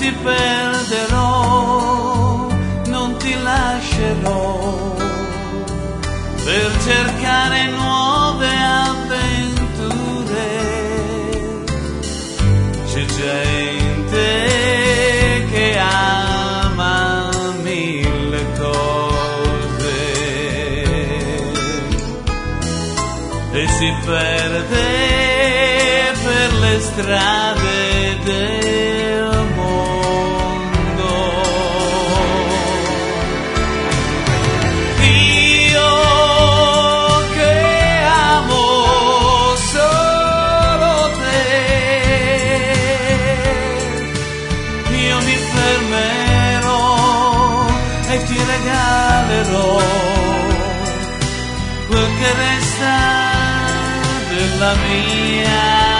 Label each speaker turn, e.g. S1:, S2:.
S1: ti perderò, non ti lascerò per cercare nuove avventure. C'è gente che ama mille cose e si perde per le strade del mondo. Io che amo solo te, io mi fermerò e ti regalerò quel che resta della mia